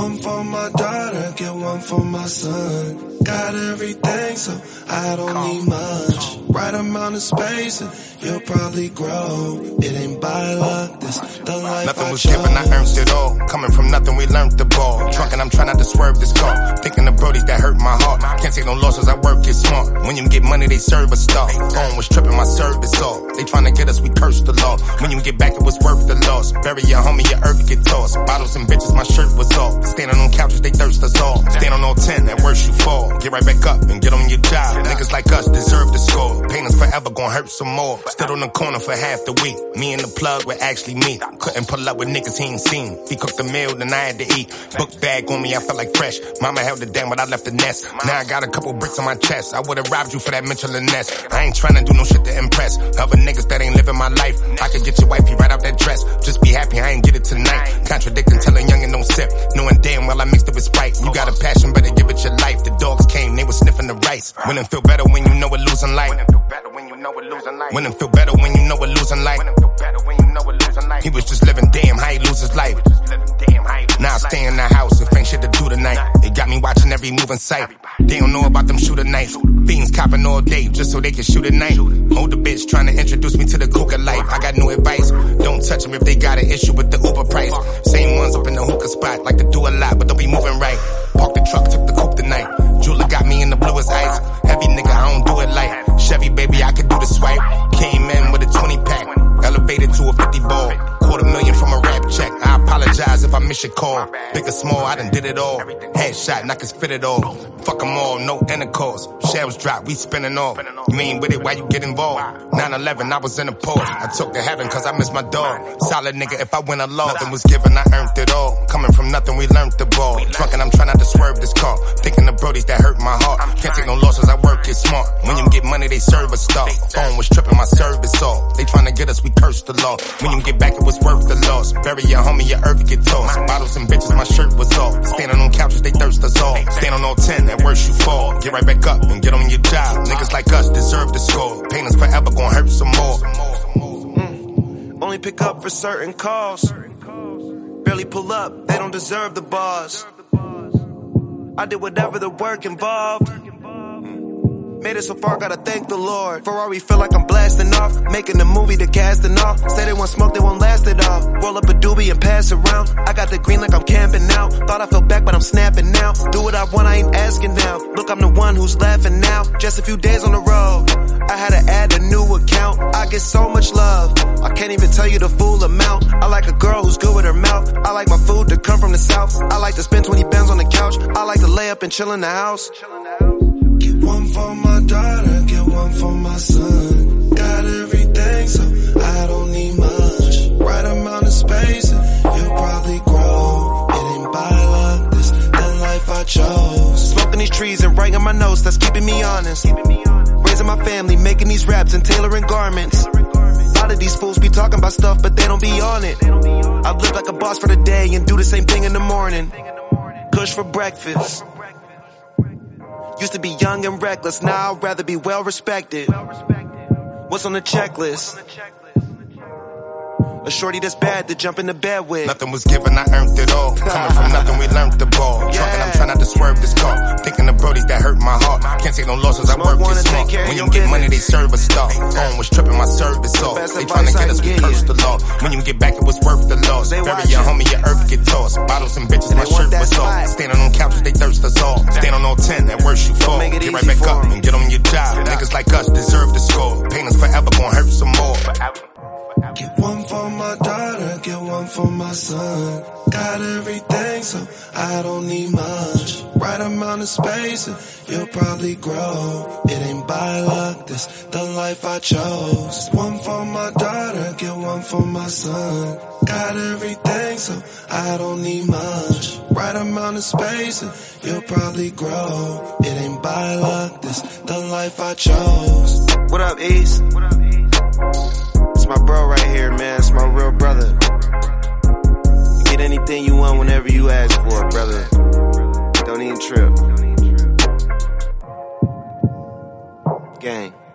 one for my daughter, get one for my son. Got everything, so I don't need much. Right amount of space, and you'll probably grow. It ain't by luck, this the life nothing I was chose. given, I earned it all. Coming from nothing, we learned the ball. Drunk and I'm trying not to swerve this car. Thinking of brodies that hurt my heart. Can't take no losses, I work it smart. When you get money, they serve a star. Phone was tripping, my service off. They trying to get us, we curse the law. When you get back, it was worth the loss. Bury your homie, your earth get tossed. Bottles and bitches, my shirt was off. Standing on couches, they thirst us all. Stand on all 10, at worst you fall. Get right back up and get on your job. Niggas like us deserve the score. Pain is forever, gon' hurt some more. Stood on the corner for half the week. Me and the plug were actually me. Couldn't pull up with niggas he ain't seen. He cooked the meal, then I had to eat. Book bag on me, I felt like fresh. Mama held it down, but I left the nest. Now I got a couple bricks on my chest. I would've robbed you for that Michelin nest. I ain't tryna do no shit to impress other niggas that ain't living my life. I could get your wifey right out that dress. Just be happy I ain't get it tonight. Contradicting, telling youngin' don't sip. Knowing damn well I mixed it with Sprite. You got a passion, better give it your life. The dogs came, they was sniffing the rice. Winning feel better when you know we're losing life. Winning feel better when you know we're losing life. Winning feel better when you know we're losing life. Winning feel better when you know we're losing life. He was just living, damn, how he lose his life. Now I stay in the house, if ain't shit to do tonight. It got me watching every move in sight. They don't know about them shooter knives. Fiends copping all day just so they can shoot at night. Hold the bitch trying to introduce me to the cougar life. I got no advice, don't touch them if they got an issue with the Uber price. Same ones up in the hookah spot, like to do a lot but don't be moving right. Parked the truck, took the coupe tonight. Jeweler got me in the bluest ice. Heavy nigga, I don't do it like Chevy, baby, I could do the swipe. Came in with a 20 pack, elevated to a 50 ball. $250,000 from a rap check. I apologize if I miss your call. Big or small, I done did it all. Headshot, and I can spit it all. Fuck them all, no intercourse. Shells drop, we spinning off. You ain't with it, why you get involved? 9/11, I was in a Porsche. I took to heaven cause I miss my dog. Solid nigga, if I win a law, nothing was given, I earned it all. Coming from nothing, we learned the ball. Drunk and I'm trying not to swerve this car. Thinking of brodies that hurt my heart. Can't take no losses, I work it smart. When you get money, they serve a star. Phone was tripping, my service off. They trying to get us, we curse the law. When you get back, it was worth the loss. Bury your homie, your earth get tossed. Bottles and bitches, my shirt was off. Standing on couches, they thirst us all. Stand on all 10, at worst you fall. Get right back up and get on your job. Niggas like us deserve the score. Pain is forever, gon' hurt some more. Only pick up for certain calls. Barely pull up, they don't deserve the bars. I did whatever the work involved. Made it so far, gotta thank the Lord. Ferrari feel like I'm blasting off. Making a movie, the casting off. Say they want smoke, they won't last it all. Roll up a doobie and pass around. I got the green like I'm camping out. Thought I fell back, but I'm snapping now. Do what I want, I ain't asking now. Look, I'm the one who's laughing now. Just a few days on the road, I had to add a new account. I get so much love, I can't even tell you the full amount. I like a girl who's good with her mouth. I like my food to come from the south. I like to spend 20 bands on the couch. I like to lay up and chill in the house. Get one for my daughter, get one for my son. Got everything, so I don't need much. Right amount of space, and you'll probably grow. It ain't by luck, this the life I chose. Smoking these trees and writing my notes, that's keeping me honest. Raising my family, making these raps and tailoring garments. A lot of these fools be talking about stuff, but they don't be on it. I live like a boss for the day and do the same thing in the morning. Kush for breakfast. Used to be young and reckless, now I'd rather be well respected. What's on the checklist? A shorty that's bad to jump into bed with. Nothing was given, I earned it all. Coming from nothing, we learned the ball. Drunk and I'm trying not to swerve this car. Thinking of brodies that hurt my heart. Can't take no losses, I work it smart. When you get money, they serve a star. Phone was tripping, my service off. They trying to get us, we curse the law. When you get back, it was worth the loss. Bury your homie, your earth get tossed. Bottles and bitches, my shirt was off. Standing on couches, they thirst us all. Stand on all 10, at worst you fall. Get right back up and get on your job. Niggas like us deserve the score. Pain is forever, gon' hurt some more. Get one for my daughter, get one for my son. Got everything, so I don't need much. Right amount of space, and you'll probably grow. It ain't by luck, this the life I chose. One for my daughter, get one for my son. Got everything, so I don't need much. Right amount of space, and you'll probably grow. It ain't by luck, this the life I chose. What up, East? It's my bro right here, man. It's my real brother. You get anything you want whenever you ask for it, brother. Don't even trip. Gang.